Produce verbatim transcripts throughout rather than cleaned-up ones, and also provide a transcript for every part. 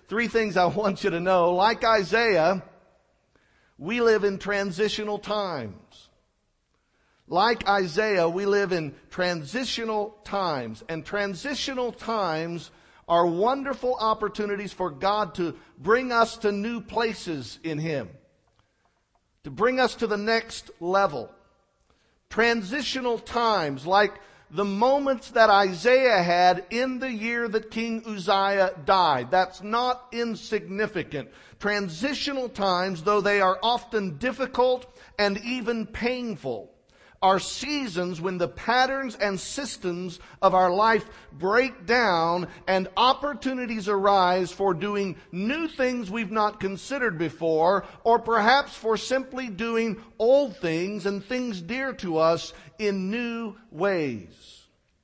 Three things I want you to know. Like Isaiah, we live in transitional times. Like Isaiah, we live in transitional times. And transitional times are wonderful opportunities for God to bring us to new places in Him. To bring us to the next level. Transitional times, like the moments that Isaiah had in the year that King Uzziah died. That's not insignificant. Transitional times, though they are often difficult and even painful, are seasons when the patterns and systems of our life break down and opportunities arise for doing new things we've not considered before, or perhaps for simply doing old things and things dear to us in new ways.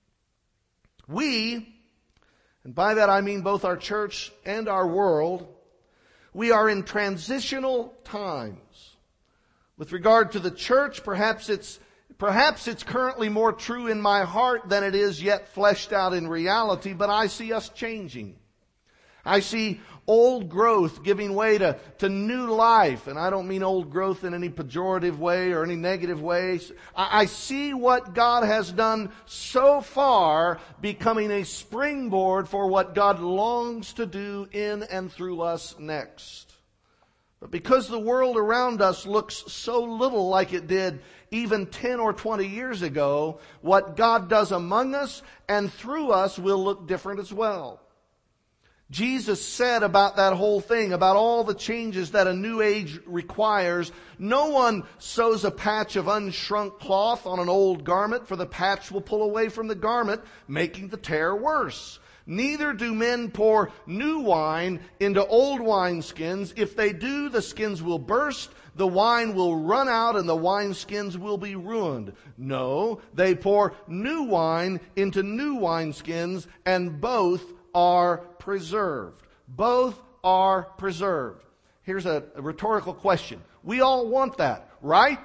We, and by that I mean both our church and our world, we are in transitional times. With regard to the church, perhaps it's Perhaps it's currently more true in my heart than it is yet fleshed out in reality, but I see us changing. I see old growth giving way to, to new life. And I don't mean old growth in any pejorative way or any negative way. I, I see what God has done so far becoming a springboard for what God longs to do in and through us next. But because the world around us looks so little like it did even ten or twenty years ago, what God does among us and through us will look different as well. Jesus said about that whole thing, about all the changes that a new age requires, no one sews a patch of unshrunk cloth on an old garment, for the patch will pull away from the garment, making the tear worse. Neither do men pour new wine into old wineskins. If they do, the skins will burst, the wine will run out, and the wineskins will be ruined. No, they pour new wine into new wineskins, and both are preserved. Both are preserved. Here's a, a rhetorical question. We all want that, right?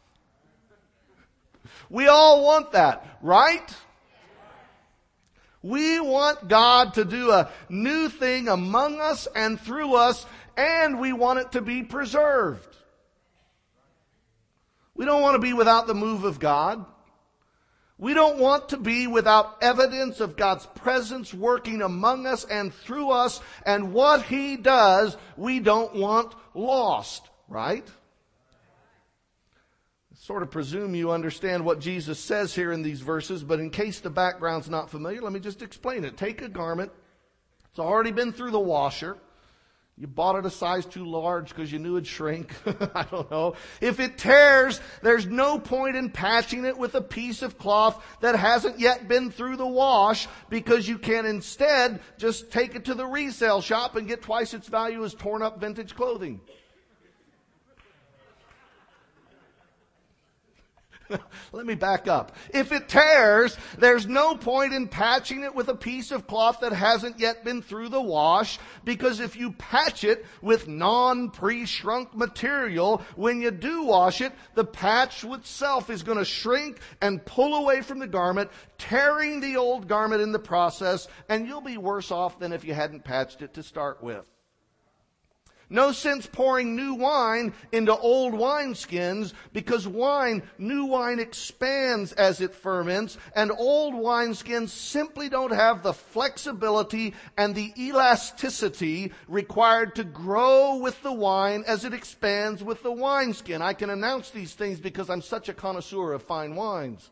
We all want that, right? We want God to do a new thing among us and through us, and we want it to be preserved. We don't want to be without the move of God. We don't want to be without evidence of God's presence working among us and through us, and what He does, we don't want lost, right? Sort of presume you understand what Jesus says here in these verses, but in case the background's not familiar, let me just explain it. Take a garment. It's already been through the washer. You bought it a size too large because you knew it'd shrink. I don't know. If it tears, there's no point in patching it with a piece of cloth that hasn't yet been through the wash, because you can instead just take it to the resale shop and get twice its value as torn up vintage clothing. Let me back up. If it tears, there's no point in patching it with a piece of cloth that hasn't yet been through the wash, because if you patch it with non-pre-shrunk material, when you do wash it, the patch itself is going to shrink and pull away from the garment, tearing the old garment in the process, and you'll be worse off than if you hadn't patched it to start with. No sense pouring new wine into old wineskins, because wine, new wine expands as it ferments, and old wineskins simply don't have the flexibility and the elasticity required to grow with the wine as it expands with the wineskin. I can announce these things because I'm such a connoisseur of fine wines.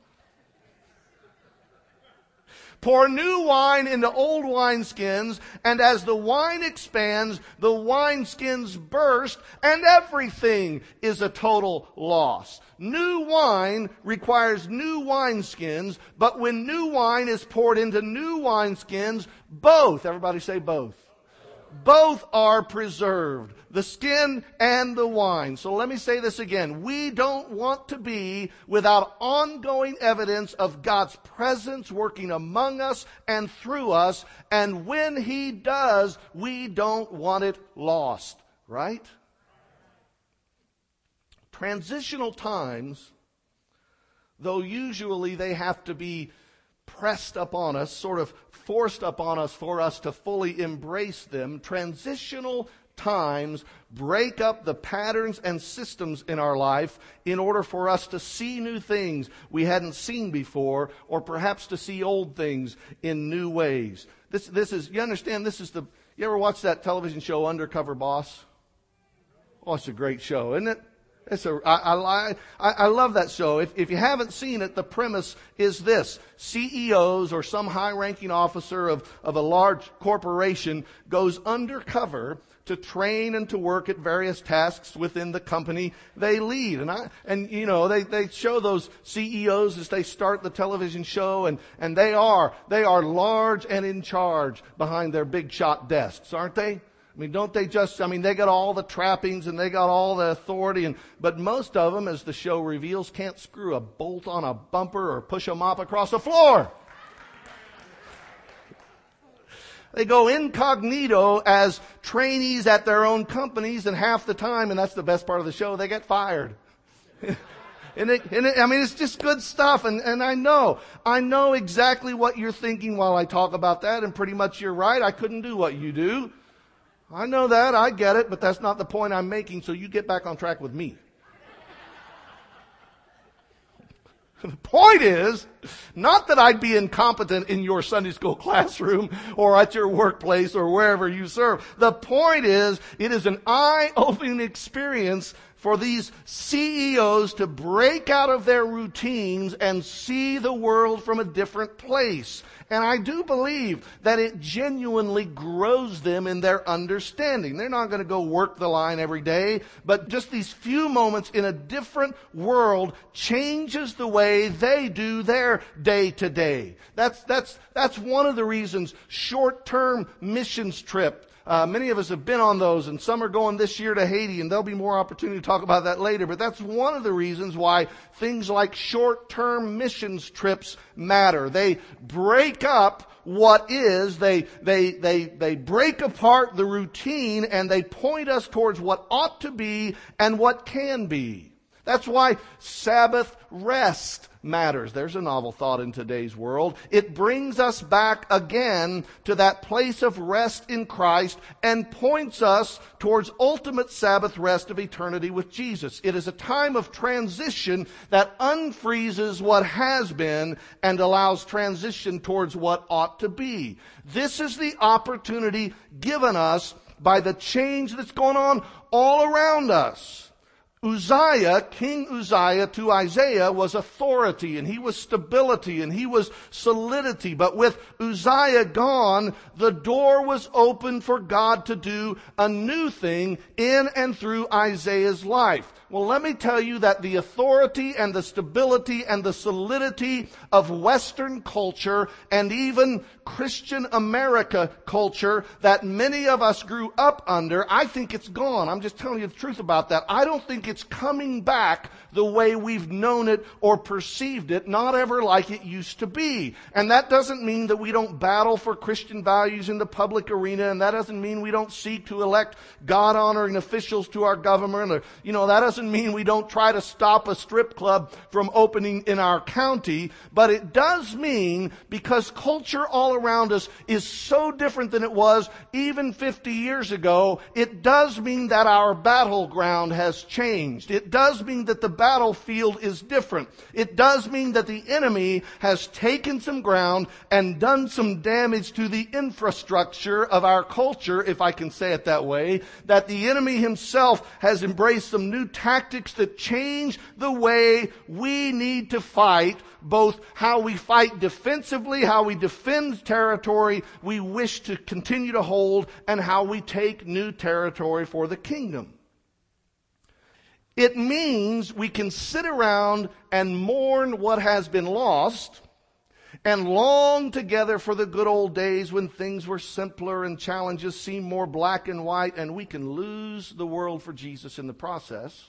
Pour new wine into old wineskins, and as the wine expands, the wineskins burst, and everything is a total loss. New wine requires new wineskins, but when new wine is poured into new wineskins, both, everybody say both. Both are preserved, the skin and the wine. So let me say this again. We don't want to be without ongoing evidence of God's presence working among us and through us. And when He does, we don't want it lost, right? Transitional times, though usually they have to be pressed upon us, sort of forced upon us for us to fully embrace them. Transitional times break up the patterns and systems in our life in order for us to see new things we hadn't seen before, or perhaps to see old things in new ways. This, this is, you understand, this is the, you ever watch that television show Undercover Boss? Oh, it's a great show, isn't it? It's a, I, I, I, I love that show. If, if you haven't seen it, the premise is this. C E Os or some high-ranking officer of, of a large corporation goes undercover to train and to work at various tasks within the company they lead. And I, and you know, they, they show those C E Os as they start the television show, and, and they are, they are large and in charge behind their big shot desks, aren't they? I mean, don't they just, I mean, they got all the trappings and they got all the authority, and, but most of them, as the show reveals, can't screw a bolt on a bumper or push a mop across the floor. They go incognito as trainees at their own companies, and half the time, and that's the best part of the show, they get fired. And it, and it, I mean, it's just good stuff. And, and I know, I know exactly what you're thinking while I talk about that, and pretty much you're right. I couldn't do what you do. I know that, I get it, but that's not the point I'm making, so you get back on track with me. The point is, not that I'd be incompetent in your Sunday school classroom or at your workplace or wherever you serve. The point is, it is an eye-opening experience for these C E Os to break out of their routines and see the world from a different place. And I do believe that it genuinely grows them in their understanding. They're not going to go work the line every day, but just these few moments in a different world changes the way they do their day to day. That's, that's, that's one of the reasons short-term missions trip. Uh, many of us have been on those, and some are going this year to Haiti, and there'll be more opportunity to talk about that later. But that's one of the reasons why things like short-term missions trips matter. They break up what is, they, they, they, they break apart the routine, and they point us towards what ought to be and what can be. That's why Sabbath rest matters. There's a novel thought in today's world. It brings us back again to that place of rest in Christ and points us towards ultimate Sabbath rest of eternity with Jesus. It is a time of transition that unfreezes what has been and allows transition towards what ought to be. This is the opportunity given us by the change that's going on all around us. Uzziah, King Uzziah to Isaiah was authority, and he was stability, and he was solidity. But with Uzziah gone, the door was open for God to do a new thing in and through Isaiah's life. Well, let me tell you that the authority and the stability and the solidity of Western culture and even Christian America culture that many of us grew up under, I think it's gone. I'm just telling you the truth about that. I don't think it's coming back the way we've known it or perceived it, not ever like it used to be. And that doesn't mean that we don't battle for Christian values in the public arena, and that doesn't mean we don't seek to elect God-honoring officials to our government, or, you know, that doesn't mean we don't try to stop a strip club from opening in our county, but it does mean, because culture all around us is so different than it was even fifty years ago, it does mean that our battleground has changed. It does mean that the battlefield is different. It does mean that the enemy has taken some ground and done some damage to the infrastructure of our culture, if I can say it that way, that the enemy himself has embraced some new tactics that change the way we need to fight, both how we fight defensively, how we defend territory we wish to continue to hold, and how we take new territory for the kingdom. It means we can sit around and mourn what has been lost and long together for the good old days when things were simpler and challenges seemed more black and white, and we can lose the world for Jesus in the process.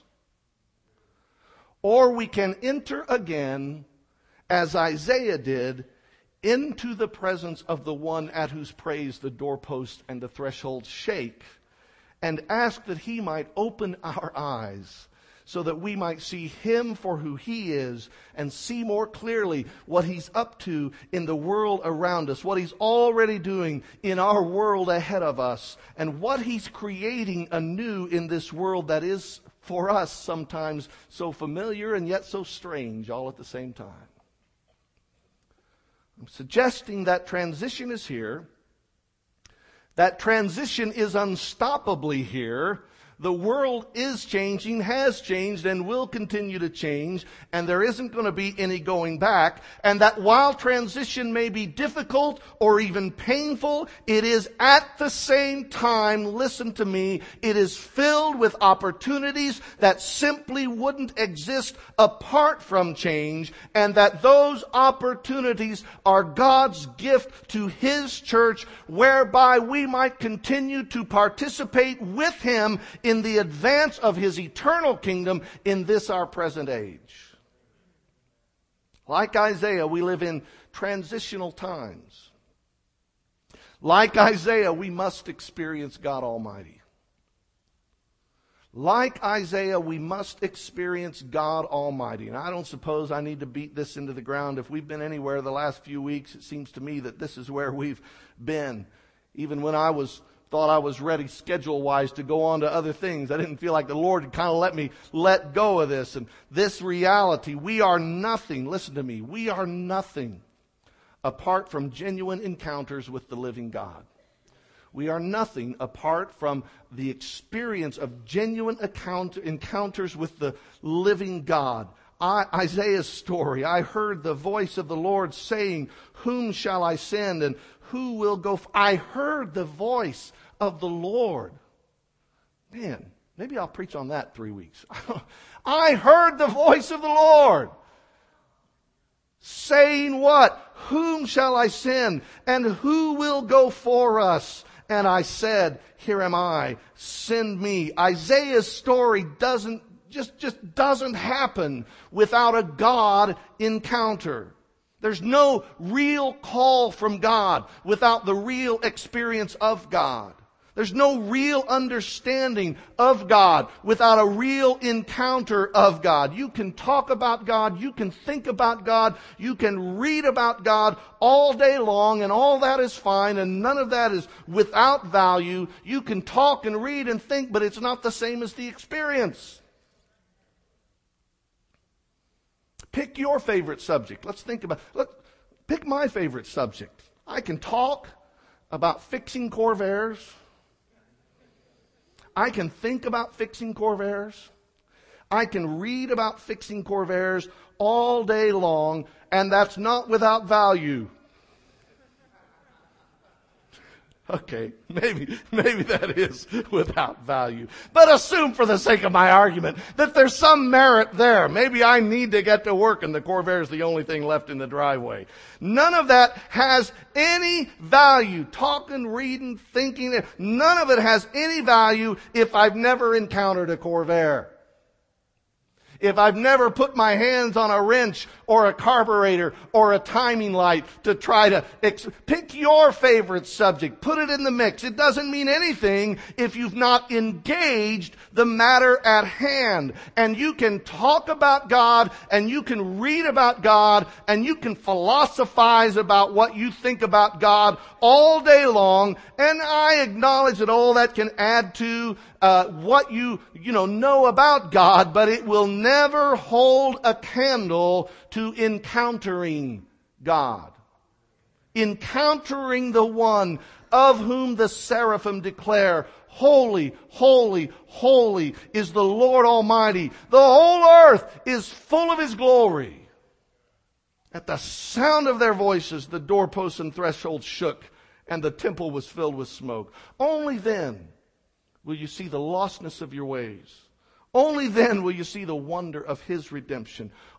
Or we can enter again, as Isaiah did, into the presence of the one at whose praise the doorpost and the threshold shake, and ask that he might open our eyes so that we might see Him for who He is and see more clearly what He's up to in the world around us, what He's already doing in our world ahead of us, and what He's creating anew in this world that is for us sometimes so familiar and yet so strange all at the same time. I'm suggesting that transition is here. That transition is unstoppably here. The world is changing, has changed, and will continue to change, and there isn't going to be any going back. And that while transition may be difficult or even painful, it is at the same time, listen to me, it is filled with opportunities that simply wouldn't exist apart from change, and that those opportunities are God's gift to His church, whereby we might continue to participate with Him in the advance of His eternal kingdom in this our present age. Like Isaiah, we live in transitional times. Like Isaiah, we must experience God Almighty. Like Isaiah, we must experience God Almighty. And I don't suppose I need to beat this into the ground. If we've been anywhere the last few weeks, it seems to me that this is where we've been. Even when I was thought I was ready schedule-wise to go on to other things, I didn't feel like the Lord had kind of let me let go of this. And this reality, we are nothing, listen to me, we are nothing apart from genuine encounters with the living God. We are nothing apart from the experience of genuine account, encounters with the living God. I, Isaiah's story, I heard the voice of the Lord saying, "Whom shall I send, and who will go?" F-? I heard the voice of the Lord. Man, maybe I'll preach on that three weeks. I heard the voice of the Lord saying what? "Whom shall I send, and who will go for us?" And I said, "Here am I, send me." Isaiah's story doesn't just, just doesn't happen without a God encounter. There's no real call from God without the real experience of God. There's no real understanding of God without a real encounter of God. You can talk about God, you can think about God, you can read about God all day long, and all that is fine, and none of that is without value. You can talk and read and think, but it's not the same as the experience. Pick your favorite subject. Let's think about, let, pick my favorite subject. I can talk about fixing Corvairs. I can think about fixing Corvairs. I can read about fixing Corvairs all day long, and that's not without value. Okay, maybe, maybe that is without value. But assume for the sake of my argument that there's some merit there. Maybe I need to get to work and the Corvair is the only thing left in the driveway. None of that has any value. Talking, reading, thinking, none of it has any value if I've never encountered a Corvair. If I've never put my hands on a wrench or a carburetor or a timing light to try to ex- pick your favorite subject, put it in the mix. It doesn't mean anything if you've not engaged the matter at hand. And you can talk about God, and you can read about God, and you can philosophize about what you think about God all day long. And I acknowledge that all that can add to Uh, what you, you know, know about God, but it will never hold a candle to encountering God. Encountering the one of whom the seraphim declare, "Holy, holy, holy is the Lord Almighty. The whole earth is full of His glory." At the sound of their voices, the doorposts and thresholds shook, and the temple was filled with smoke. Only then will you see the lostness of your ways. Only then will you see the wonder of His redemption.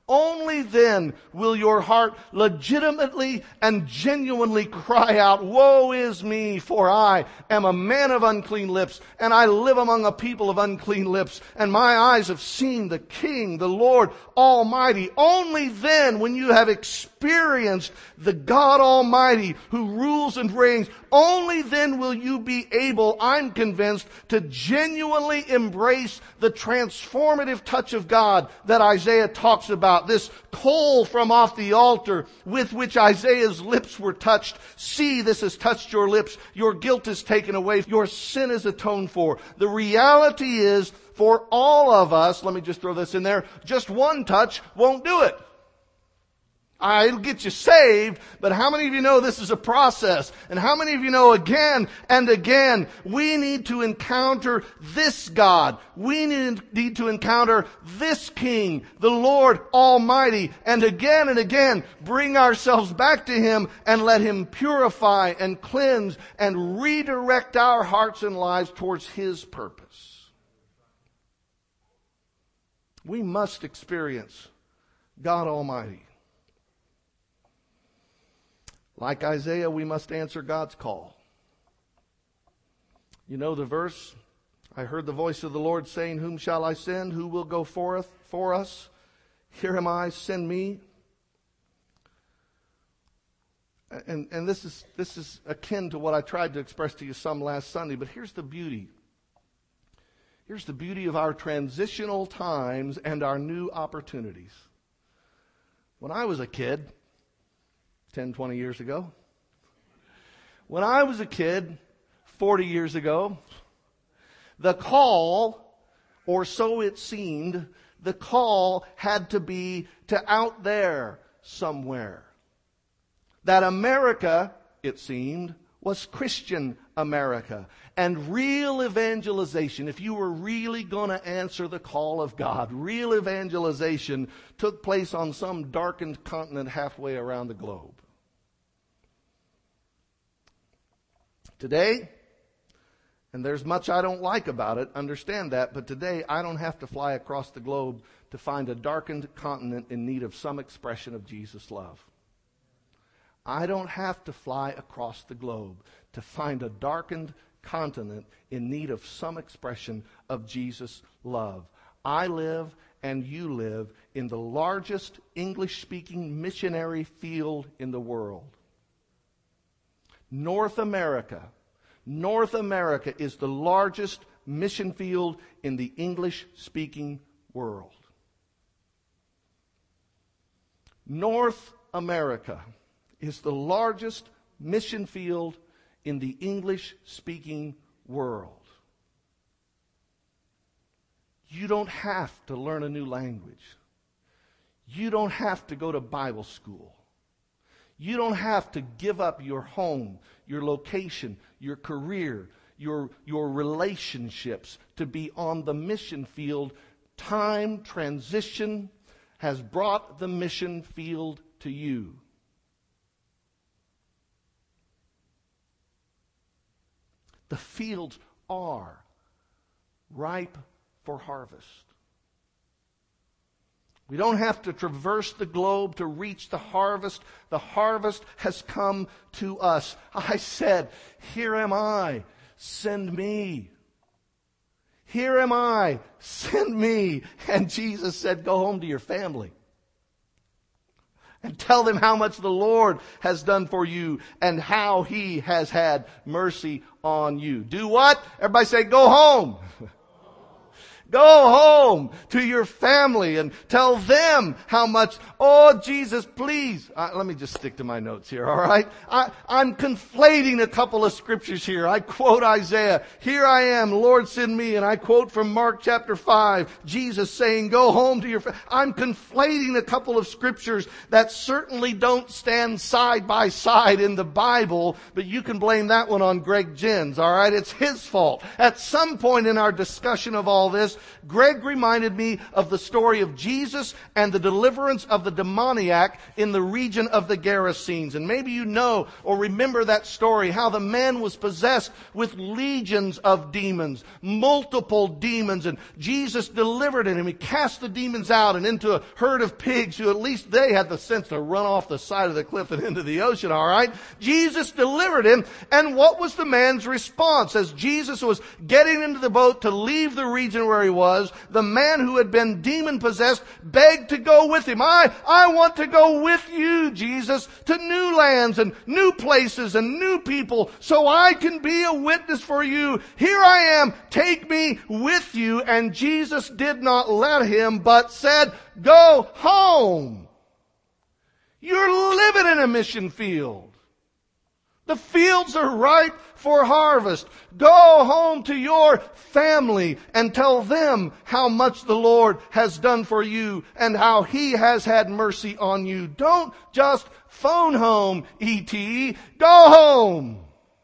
only then will your heart legitimately and genuinely cry out, woe is me, for I am a man of unclean lips, and I live among a people of unclean lips, and my eyes have seen the King, the Lord Almighty. Only then, when you have experienced the God Almighty who rules and reigns, only then will you be able, I'm convinced, to genuinely embrace the transformative touch of God that Isaiah talks about. This coal from off the altar with which Isaiah's lips were touched. See, this has touched your lips. Your guilt is taken away. Your sin is atoned for. The reality is, for all of us, let me just throw this in there, just one touch won't do it. Uh, it'll get you saved, but how many of you know this is a process? And how many of you know again and again, we need to encounter this God. We need, need to encounter this King, the Lord Almighty, and again and again bring ourselves back to Him and let Him purify and cleanse and redirect our hearts and lives towards His purpose. We must experience God Almighty. Like Isaiah, we must answer God's call. You know the verse, I heard the voice of the Lord saying, whom shall I send? Who will go forth for us? Here am I, send me. And, and this is, this is akin to what I tried to express to you some last Sunday, but here's the beauty. Here's the beauty of our transitional times and our new opportunities. When I was a kid, ten, twenty years ago. When I was a kid, forty years ago, the call, or so it seemed, the call had to be to out there somewhere. That America, it seemed, was Christian America. And real evangelization, if you were really going to answer the call of God, real evangelization took place on some darkened continent halfway around the globe. Today, and there's much I don't like about it, understand that, but today I don't have to fly across the globe to find a darkened continent in need of some expression of Jesus' love. I don't have to fly across the globe to find a darkened continent in need of some expression of Jesus' love. I live and you live in the largest English-speaking missionary field in the world. North America. North America is the largest mission field in the English-speaking world. North America is the largest mission field in the English-speaking world. You don't have to learn a new language. You don't have to go to Bible school. You don't have to give up your home, your location, your career, your, your relationships to be on the mission field. Time transition has brought the mission field to you. The fields are ripe for harvest. We don't have to traverse the globe to reach the harvest. The harvest has come to us. I said, here am I, send me. Here am I, send me. And Jesus said, go home to your family. And tell them how much the Lord has done for you and how He has had mercy on you. Do what? Everybody say, go home. Go home to your family and tell them how much, oh Jesus, please. Uh, let me just stick to my notes here, all right? I, I'm conflating a couple of scriptures here. I quote Isaiah, here I am, Lord send me. And I quote from Mark chapter five, Jesus saying, go home to your family. I'm conflating a couple of scriptures that certainly don't stand side by side in the Bible, but you can blame that one on Greg Jens, all right? It's his fault. At some point in our discussion of all this, this, Greg reminded me of the story of Jesus and the deliverance of the demoniac in the region of the Gerasenes. And maybe you know or remember that story, how the man was possessed with legions of demons, multiple demons, and Jesus delivered him. He cast the demons out and into a herd of pigs who at least they had the sense to run off the side of the cliff and into the ocean, all right? Jesus delivered him, and what was the man's response? As Jesus was getting into the boat to leave the region where he was, the man who had been demon-possessed begged to go with him. I, I want to go with you, Jesus, to new lands and new places and new people so I can be a witness for you. Here I am, take me with you. And Jesus did not let him, but said, go home. You're living in a mission field. The fields are ripe for harvest. Go home to your family and tell them how much the Lord has done for you and how He has had mercy on you. Don't just phone home, E T. Go home.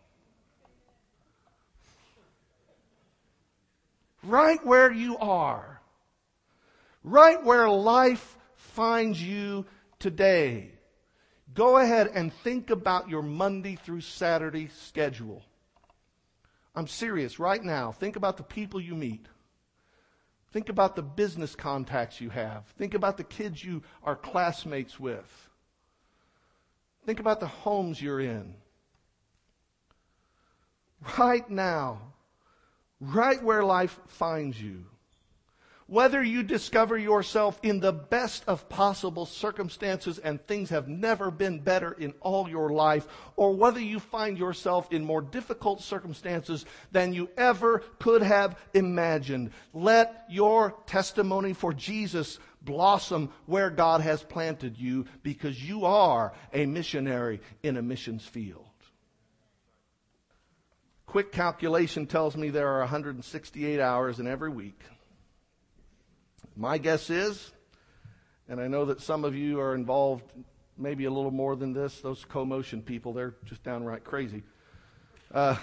Right where you are. Right where life finds you today. Go ahead and think about your Monday through Saturday schedule. I'm serious right now. Think about the people you meet. Think about the business contacts you have. Think about the kids you are classmates with. Think about the homes you're in. Right now, right where life finds you. Whether you discover yourself in the best of possible circumstances and things have never been better in all your life, or whether you find yourself in more difficult circumstances than you ever could have imagined, let your testimony for Jesus blossom where God has planted you, because you are a missionary in a missions field. Quick calculation tells me there are one hundred sixty-eight hours in every week. My guess is, and I know that some of you are involved maybe a little more than this, those co-motion people, they're just downright crazy. Uh,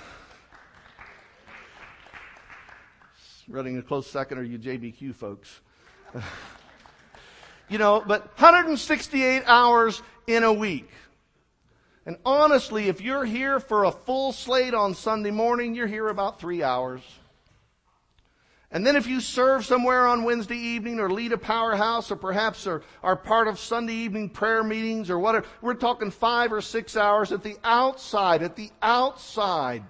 running a close second are you J B Q folks. You know, but one hundred sixty-eight hours in a week. And honestly, if you're here for a full slate on Sunday morning, you're here about three hours. And then if you serve somewhere on Wednesday evening or lead a powerhouse or perhaps are, are part of Sunday evening prayer meetings or whatever, we're talking five or six hours at the outside, at the outside.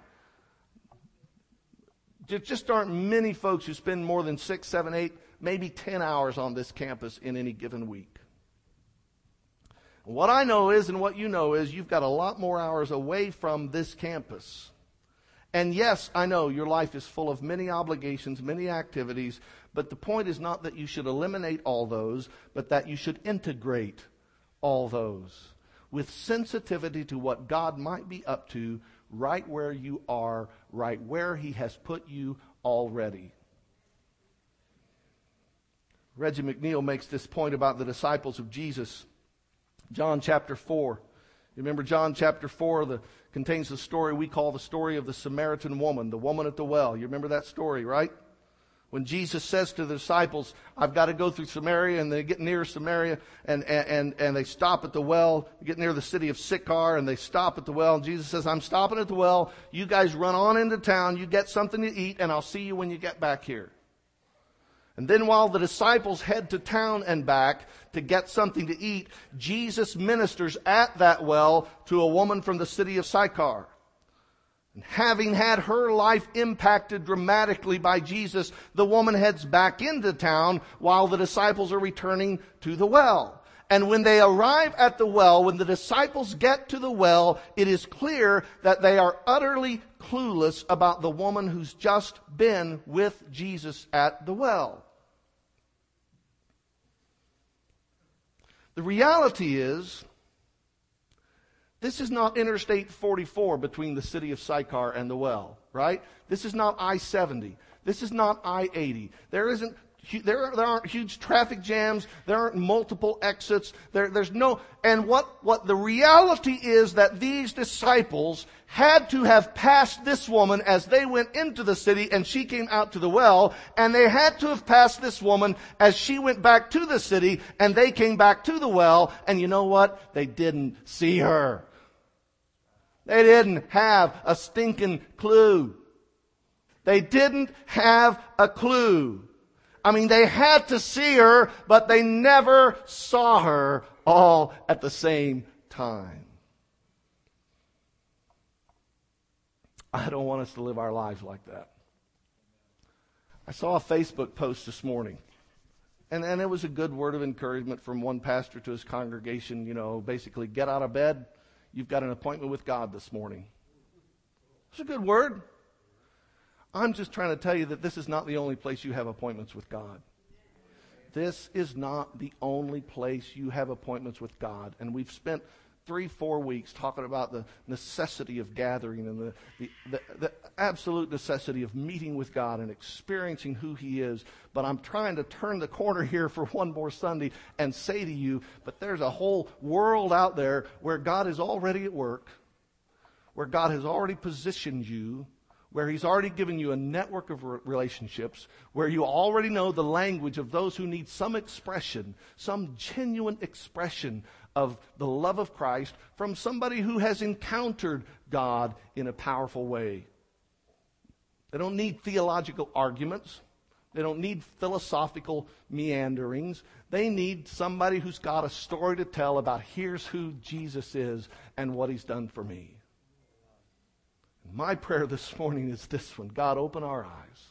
There just aren't many folks who spend more than six, seven, eight, maybe ten hours on this campus in any given week. What I know is, and what you know is, you've got a lot more hours away from this campus. And yes, I know your life is full of many obligations, many activities, but the point is not that you should eliminate all those, but that you should integrate all those with sensitivity to what God might be up to right where you are, right where He has put you already. Reggie McNeil makes this point about the disciples of Jesus. John chapter four. You remember John chapter four the, contains the story we call the story of the Samaritan woman, the woman at the well. You remember that story, right? When Jesus says to the disciples, I've got to go through Samaria, and they get near Samaria, and, and, and they stop at the well, get near the city of Sychar, and they stop at the well, and Jesus says, I'm stopping at the well, you guys run on into town, you get something to eat, and I'll see you when you get back here. And then while the disciples head to town and back to get something to eat, Jesus ministers at that well to a woman from the city of Sychar. And having had her life impacted dramatically by Jesus, the woman heads back into town while the disciples are returning to the well. And when they arrive at the well, when the disciples get to the well, it is clear that they are utterly clueless about the woman who's just been with Jesus at the well. The reality is, this is not Interstate forty-four between the city of Sychar and the well, right? This is not I seventy. This is not I eighty. There isn't There, there aren't huge traffic jams. There aren't multiple exits. There, there's no, and what, what the reality is that these disciples had to have passed this woman as they went into the city and she came out to the well, and they had to have passed this woman as she went back to the city and they came back to the well, and you know what? They didn't see her. They didn't have a stinking clue. They didn't have a clue. I mean, they had to see her, but they never saw her all at the same time. I don't want us to live our lives like that. I saw a Facebook post this morning, and, and it was a good word of encouragement from one pastor to his congregation. You know, basically, get out of bed. You've got an appointment with God this morning. It's a good word. I'm just trying to tell you that this is not the only place you have appointments with God. This is not the only place you have appointments with God. And we've spent three, four weeks talking about the necessity of gathering and the, the, the, the absolute necessity of meeting with God and experiencing who He is. But I'm trying to turn the corner here for one more Sunday and say to you, but there's a whole world out there where God is already at work, where God has already positioned you, where He's already given you a network of relationships, where you already know the language of those who need some expression, some genuine expression of the love of Christ from somebody who has encountered God in a powerful way. They don't need theological arguments. They don't need philosophical meanderings. They need somebody who's got a story to tell about here's who Jesus is and what He's done for me. My prayer this morning is this one. God, open our eyes.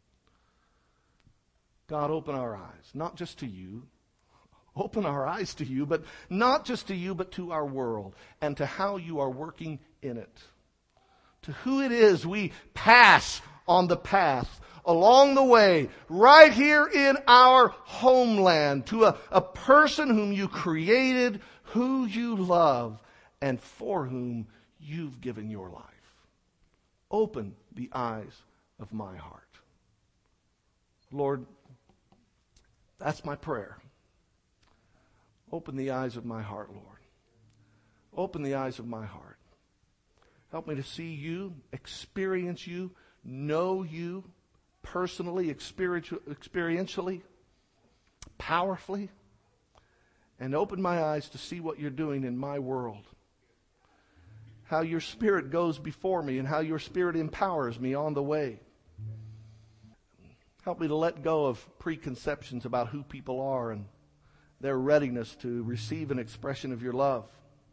God, open our eyes. Not just to You. Open our eyes to You, but not just to You, but to our world and to how You are working in it. To who it is we pass on the path along the way, right here in our homeland, to a, a person whom You created, who You love, and for whom You've given Your life. Open the eyes of my heart. Lord, that's my prayer. Open the eyes of my heart, Lord. Open the eyes of my heart. Help me to see You, experience You, know You personally, experientially, powerfully, and open my eyes to see what You're doing in my world. How Your Spirit goes before me and how Your Spirit empowers me on the way. Help me to let go of preconceptions about who people are and their readiness to receive an expression of Your love.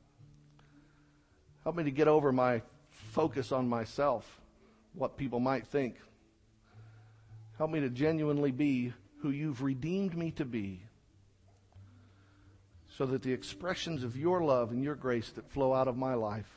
Help me to get over my focus on myself, what people might think. Help me to genuinely be who You've redeemed me to be, so that the expressions of Your love and Your grace that flow out of my life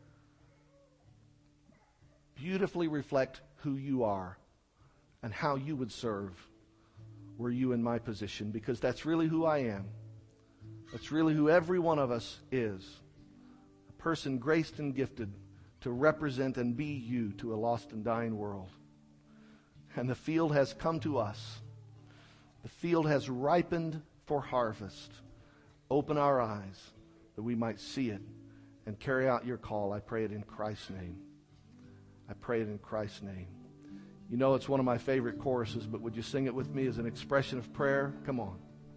beautifully reflect who You are and how You would serve were You in my position, because that's really who I am. That's really who every one of us is. A person graced and gifted to represent and be You to a lost and dying world. And the field has come to us. The field has ripened for harvest. Open our eyes that we might see it and carry out Your call. I pray it in Christ's name. I pray it in Christ's name. You know it's one of my favorite choruses, but would you sing it with me as an expression of prayer? Come on.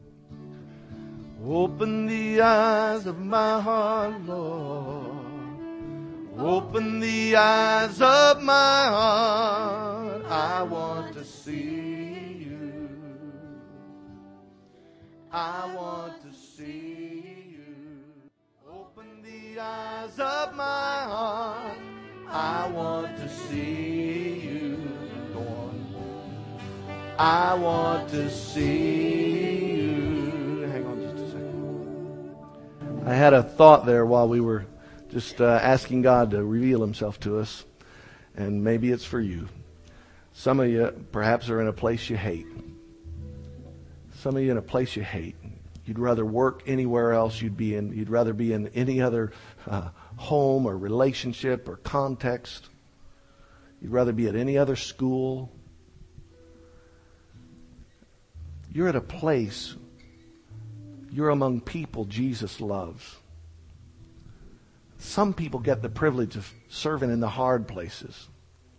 Open the eyes of my heart, Lord. Open the eyes of my heart. I want to see You. I want to see You. Open the eyes of my heart. I want to see You. Go on. I want to see You. Hang on just a second. I had a thought there while we were just uh, asking God to reveal Himself to us. And maybe it's for you. Some of you perhaps are in a place you hate. Some of you in a place you hate. You'd rather work anywhere else you'd be in. You'd rather be in any other uh, home or relationship or context. You'd rather be at any other school. You're at a place, you're among people Jesus loves. Some people get the privilege of serving in the hard places.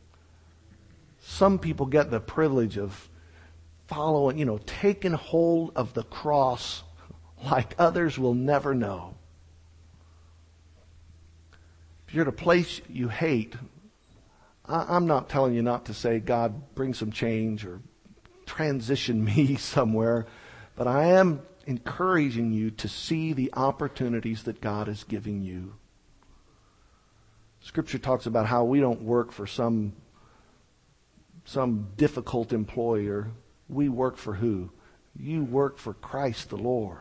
Some people get the privilege of following, you know, taking hold of the cross like others will never know. If you're at a place you hate, I'm not telling you not to say, God, bring some change or transition me somewhere, but I am encouraging you to see the opportunities that God is giving you. Scripture talks about how we don't work for some, some difficult employer. We work for who? You work for Christ the Lord.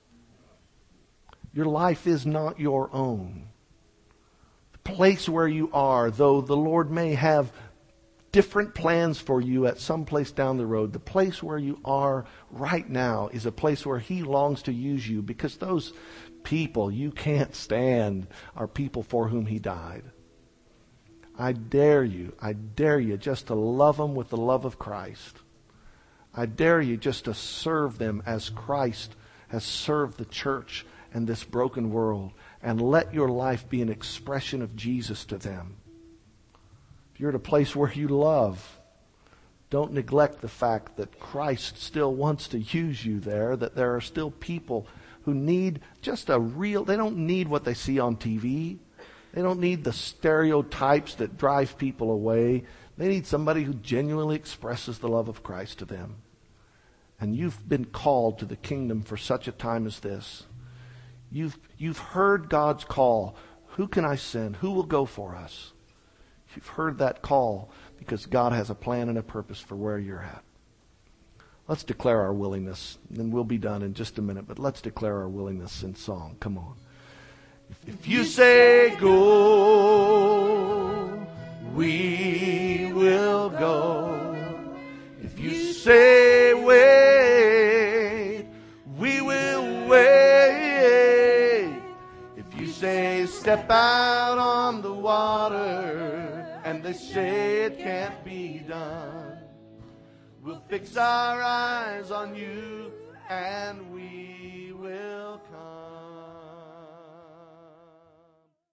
Your life is not your own. The place where you are, though the Lord may have different plans for you at some place down the road, the place where you are right now is a place where He longs to use you, because those people you can't stand are people for whom He died. I dare you, I dare you just to love them with the love of Christ. I dare you just to serve them as Christ has served the church and this broken world, and let your life be an expression of Jesus to them. If you're at a place where you love, don't neglect the fact that Christ still wants to use you there, that there are still people who need just a real, they don't need what they see on T V. They don't need the stereotypes that drive people away. They need somebody who genuinely expresses the love of Christ to them. And you've been called to the kingdom for such a time as this. You've, you've heard God's call. Who can I send? Who will go for us? You've heard that call because God has a plan and a purpose for where you're at. Let's declare our willingness, and then we'll be done in just a minute, but let's declare our willingness in song. Come on. If you say go, we will go. If you say wait, we will wait. If you say step out on the water, and they say it can't be done, we'll fix our eyes on you and we